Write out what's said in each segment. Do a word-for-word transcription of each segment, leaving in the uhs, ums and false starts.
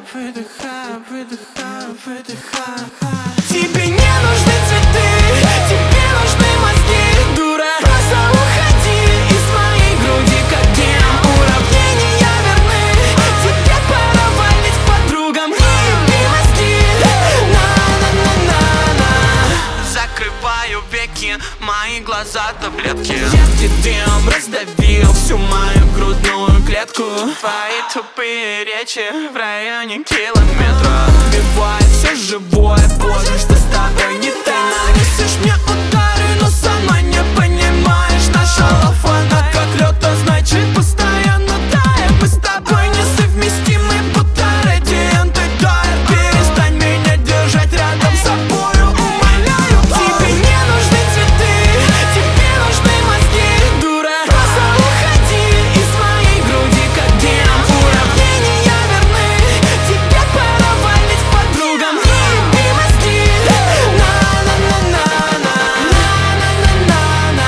выдыхаю, выдыхаю, выдыхаю. Тебе не нужны цветы, тебе нужны мозги, дура. Просто уходи из моей груди, как гем. Уравнения верны, тебе пора валить к подругам. Еби мозги, на-на-на-на-на. Закрываю веки, мои глаза таблетки. Едкий дым раздавил всю мою грудную клетку. Твои тупые речи в районе километра убивает все живое, поздно, что с тобой не так. Нанесешь мне удары, но сама не понимаешь. Наша лав, она как лед, а значит постоянно тает. Мы с тобой несовместимы, будто радианты тают. Перестань меня держать рядом с собою, умоляю. Тебе не нужны цветы, тебе нужны мозги, дура. Просто уходи из моей груди, как гем. Уравнения верны, тебе пора валить к подругам. Еби мозги, на-на-на-на-на, на-на-на-на-на,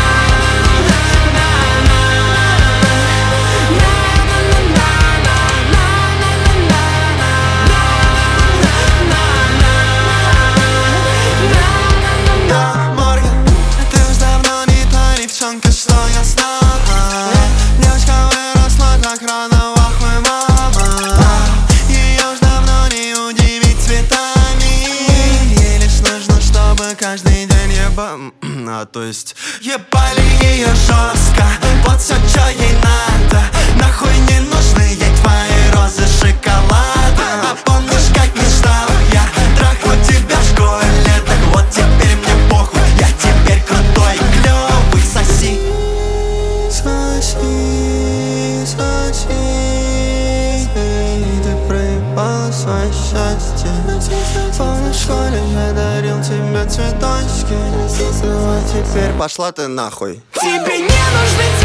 Морган, ты уж давно не та девчонка, что я знал. Девочка выросла так рано, охуй, мама. Ее уж давно не удивить цветами. Ей лишь нужно, чтобы каждый день еба... А, то есть ебали ее жестко. Вот все, что ей надо. Нахуй не нужны ей твои розы шоколада. А помнишь, как мечтал я трахнул тебя в школе? Так вот теперь мне похуй, я теперь крутой и клёвый. Соси, соси, соси. Ты проебала свое счастье. Помнишь, в школе я дарил тебе цветочки. Ну а теперь пошла ты нахуй. тебе не нужны